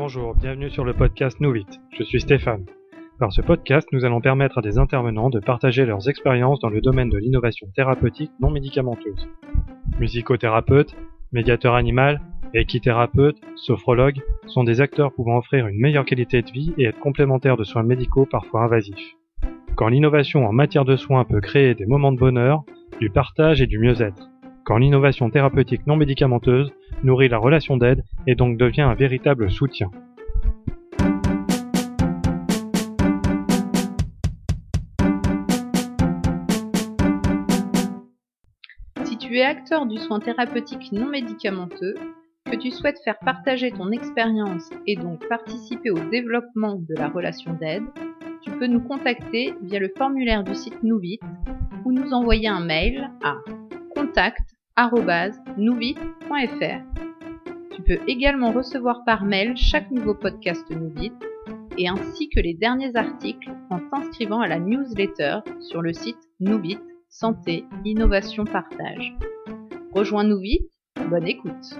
Bonjour, bienvenue sur le podcast Nous Vite. Je suis Stéphane. Par ce podcast, nous allons permettre à des intervenants de partager leurs expériences dans le domaine de l'innovation thérapeutique non médicamenteuse. Musicothérapeutes, médiateurs animal, équithérapeutes, sophrologues sont des acteurs pouvant offrir une meilleure qualité de vie et être complémentaires de soins médicaux parfois invasifs. Quand l'innovation en matière de soins peut créer des moments de bonheur, du partage et du mieux-être. Quand l'innovation thérapeutique non médicamenteuse nourrit la relation d'aide et donc devient un véritable soutien. Si tu es acteur du soin thérapeutique non médicamenteux, que tu souhaites faire partager ton expérience et donc participer au développement de la relation d'aide, tu peux nous contacter via le formulaire du site Nouvite ou nous envoyer un mail à contact@nouvite.fr. Tu peux également recevoir par mail chaque nouveau podcast Nouvite et ainsi que les derniers articles en t'inscrivant à la newsletter sur le site Nouvite Santé, Innovation, Partage. Rejoins-nous vite, bonne écoute.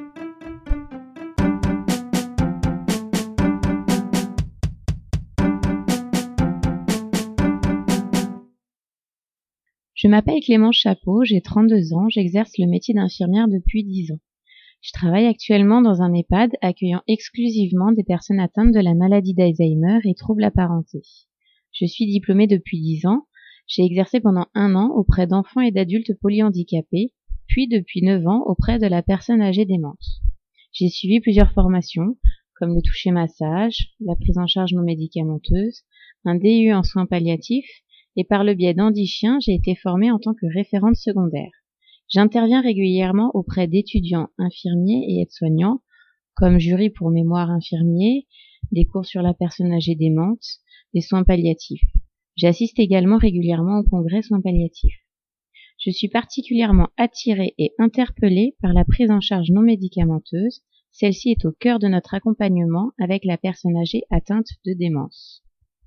Je m'appelle Clémence Chapeau, j'ai 32 ans, j'exerce le métier d'infirmière depuis 10 ans. Je travaille actuellement dans un EHPAD accueillant exclusivement des personnes atteintes de la maladie d'Alzheimer et troubles apparentés. Je suis diplômée depuis 10 ans, j'ai exercé pendant 1 an auprès d'enfants et d'adultes polyhandicapés, puis depuis 9 ans auprès de la personne âgée démente. J'ai suivi plusieurs formations, comme le toucher massage, la prise en charge non médicamenteuse, un DU en soins palliatifs, et par le biais d'Handichien, j'ai été formée en tant que référente secondaire. J'interviens régulièrement auprès d'étudiants infirmiers et aides-soignants, comme jury pour mémoire infirmier, des cours sur la personne âgée démente, des soins palliatifs. J'assiste également régulièrement au congrès soins palliatifs. Je suis particulièrement attirée et interpellée par la prise en charge non médicamenteuse. Celle-ci est au cœur de notre accompagnement avec la personne âgée atteinte de démence.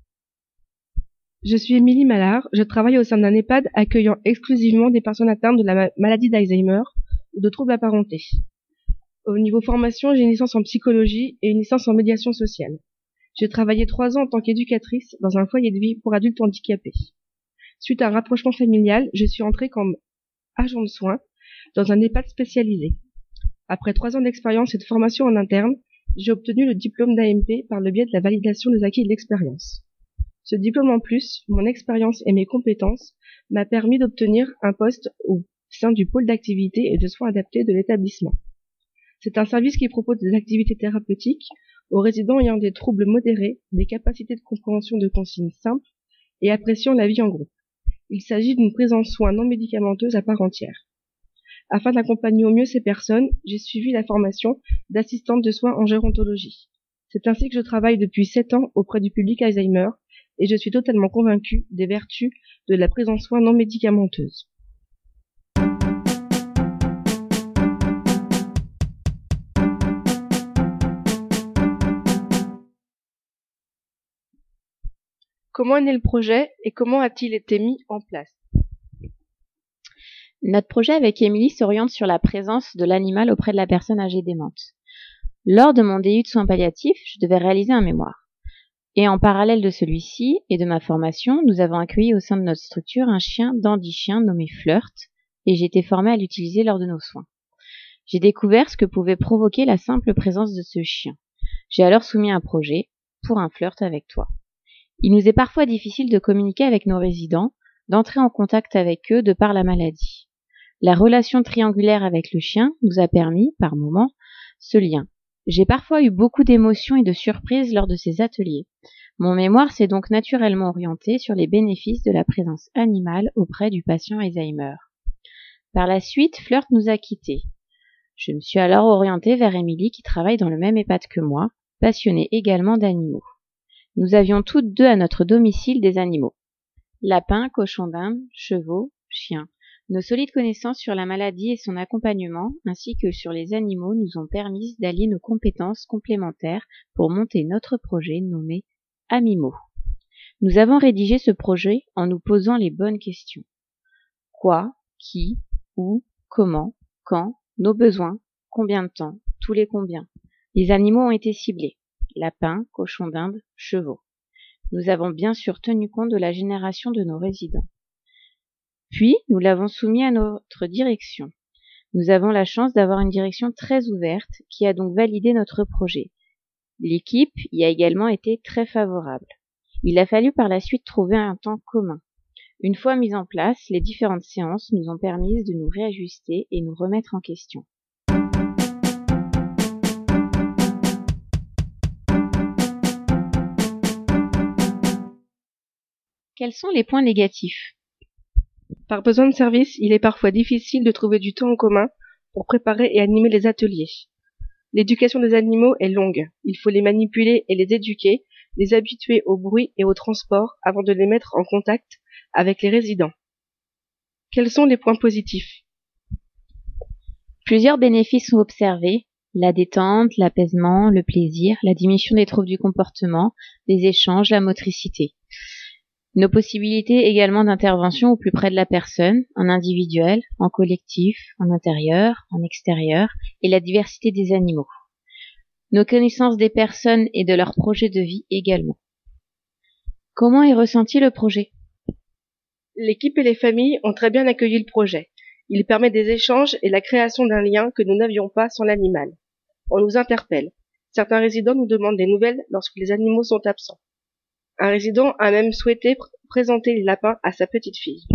Je suis Émilie Mallard, je travaille au sein d'un EHPAD accueillant exclusivement des personnes atteintes de la maladie d'Alzheimer ou de troubles apparentés. Au niveau formation, j'ai une licence en psychologie et une licence en médiation sociale. J'ai travaillé 3 ans en tant qu'éducatrice dans un foyer de vie pour adultes handicapés. Suite à un rapprochement familial, je suis entrée comme agent de soins dans un EHPAD spécialisé. Après 3 ans d'expérience et de formation en interne, j'ai obtenu le diplôme d'AMP par le biais de la validation des acquis de l'expérience. Ce diplôme en plus, mon expérience et mes compétences m'a permis d'obtenir un poste au sein du pôle d'activité et de soins adaptés de l'établissement. C'est un service qui propose des activités thérapeutiques aux résidents ayant des troubles modérés, des capacités de compréhension de consignes simples et appréciant la vie en groupe. Il s'agit d'une prise en soins non médicamenteuse à part entière. Afin d'accompagner au mieux ces personnes, j'ai suivi la formation d'assistante de soins en gérontologie. C'est ainsi que je travaille depuis 7 ans auprès du public Alzheimer et je suis totalement convaincue des vertus de la prise en soins non médicamenteuse. Comment est né le projet et comment a-t-il été mis en place? Notre projet avec Émilie s'oriente sur la présence de l'animal auprès de la personne âgée démente. Lors de mon DU de soins palliatifs, je devais réaliser un mémoire. Et en parallèle de celui-ci et de ma formation, nous avons accueilli au sein de notre structure un chien d'Handichien nommé Flirt, et j'ai été formée à l'utiliser lors de nos soins. J'ai découvert ce que pouvait provoquer la simple présence de ce chien. J'ai alors soumis un projet pour un flirt avec toi. Il nous est parfois difficile de communiquer avec nos résidents, d'entrer en contact avec eux de par la maladie. La relation triangulaire avec le chien nous a permis, par moments, ce lien. J'ai parfois eu beaucoup d'émotions et de surprises lors de ces ateliers. Mon mémoire s'est donc naturellement orienté sur les bénéfices de la présence animale auprès du patient Alzheimer. Par la suite, Flirt nous a quittés. Je me suis alors orientée vers Émilie qui travaille dans le même EHPAD que moi, passionnée également d'animaux. Nous avions toutes deux à notre domicile des animaux. Lapins, cochons d'Inde, chevaux, chiens. Nos solides connaissances sur la maladie et son accompagnement, ainsi que sur les animaux, nous ont permis d'allier nos compétences complémentaires pour monter notre projet nommé Amimo. Nous avons rédigé ce projet en nous posant les bonnes questions. Quoi, qui, où, comment, quand, nos besoins, combien de temps, tous les combien. Les animaux ont été ciblés. lapins, cochons d'Inde, chevaux. Nous avons bien sûr tenu compte de la génération de nos résidents. Puis, nous l'avons soumis à notre direction. Nous avons la chance d'avoir une direction très ouverte qui a donc validé notre projet. L'équipe y a également été très favorable. Il a fallu par la suite trouver un temps commun. Une fois mises en place, les différentes séances nous ont permis de nous réajuster et nous remettre en question. Quels sont les points négatifs ? Par besoin de service, il est parfois difficile de trouver du temps en commun pour préparer et animer les ateliers. L'éducation des animaux est longue. Il faut les manipuler et les éduquer, les habituer au bruit et au transport avant de les mettre en contact avec les résidents. Quels sont les points positifs ? Plusieurs bénéfices sont observés. La détente, l'apaisement, le plaisir, la diminution des troubles du comportement, les échanges, la motricité. Nos possibilités également d'intervention au plus près de la personne, en individuel, en collectif, en intérieur, en extérieur, et la diversité des animaux. Nos connaissances des personnes et de leurs projets de vie également. Comment est ressenti le projet ? L'équipe et les familles ont très bien accueilli le projet. Il permet des échanges et la création d'un lien que nous n'avions pas sans l'animal. On nous interpelle. Certains résidents nous demandent des nouvelles lorsque les animaux sont absents. Un résident a même souhaité présenter les lapins à sa petite fille.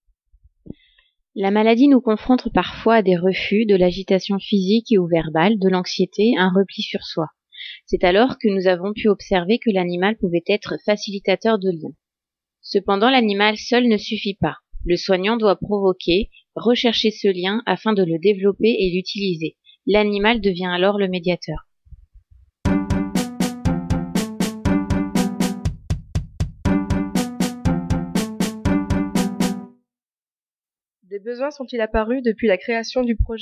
La maladie nous confronte parfois à des refus, de l'agitation physique et ou verbale, de l'anxiété, un repli sur soi. C'est alors que nous avons pu observer que l'animal pouvait être facilitateur de liens. Cependant, l'animal seul ne suffit pas. Le soignant doit provoquer, rechercher ce lien afin de le développer et l'utiliser. L'animal devient alors le médiateur. Des besoins sont-ils apparus depuis la création du projet ?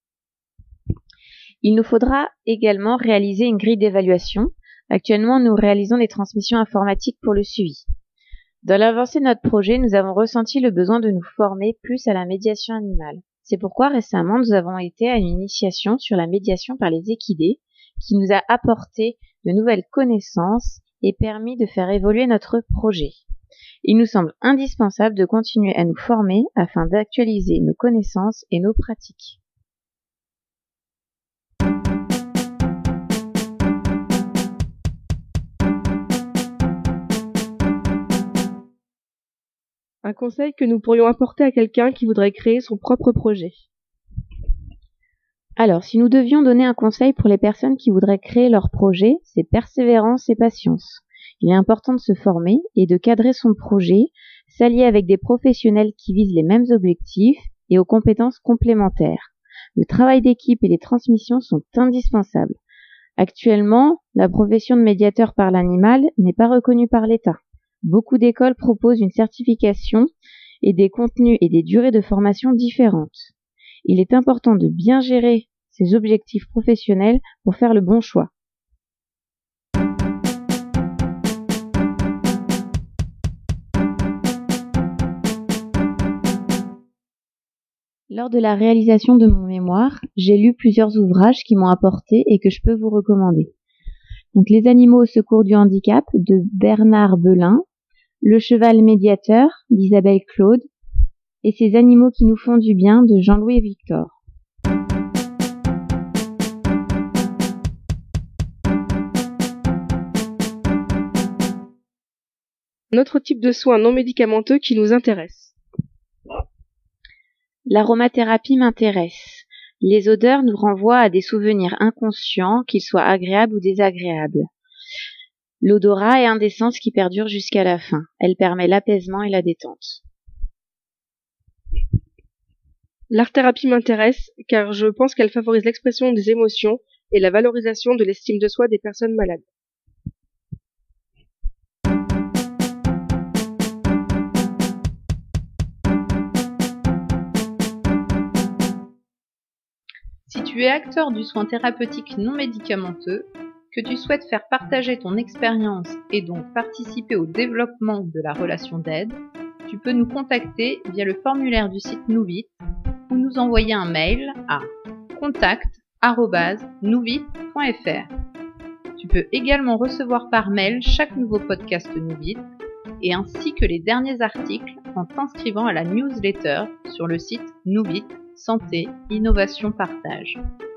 Il nous faudra également réaliser une grille d'évaluation. Actuellement, nous réalisons des transmissions informatiques pour le suivi. Dans l'avancée de notre projet, nous avons ressenti le besoin de nous former plus à la médiation animale. C'est pourquoi récemment, nous avons été à une initiation sur la médiation par les équidés qui nous a apporté de nouvelles connaissances et permis de faire évoluer notre projet. Il nous semble indispensable de continuer à nous former afin d'actualiser nos connaissances et nos pratiques. Un conseil que nous pourrions apporter à quelqu'un qui voudrait créer son propre projet. Alors, si nous devions donner un conseil pour les personnes qui voudraient créer leur projet, c'est persévérance et patience. Il est important de se former et de cadrer son projet, s'allier avec des professionnels qui visent les mêmes objectifs et aux compétences complémentaires. Le travail d'équipe et les transmissions sont indispensables. Actuellement, la profession de médiateur par l'animal n'est pas reconnue par l'État. Beaucoup d'écoles proposent une certification et des contenus et des durées de formation différentes. Il est important de bien gérer ses objectifs professionnels pour faire le bon choix. Lors de la réalisation de mon mémoire, j'ai lu plusieurs ouvrages qui m'ont apporté et que je peux vous recommander. Donc, Les animaux au secours du handicap de Bernard Belin, Le cheval médiateur d'Isabelle Claude et Ces animaux qui nous font du bien de Jean-Louis Victor. Un autre type de soins non médicamenteux qui nous intéresse. L'aromathérapie m'intéresse. Les odeurs nous renvoient à des souvenirs inconscients, qu'ils soient agréables ou désagréables. L'odorat est un des sens qui perdure jusqu'à la fin. Elle permet l'apaisement et la détente. L'art-thérapie m'intéresse car je pense qu'elle favorise l'expression des émotions et la valorisation de l'estime de soi des personnes malades. Si tu es acteur du soin thérapeutique non médicamenteux, que tu souhaites faire partager ton expérience et donc participer au développement de la relation d'aide, tu peux nous contacter via le formulaire du site Nouvit ou nous envoyer un mail à contact@nouvit.fr. Tu peux également recevoir par mail chaque nouveau podcast Nouvite et ainsi que les derniers articles en t'inscrivant à la newsletter sur le site Nouvite Santé Innovation Partage.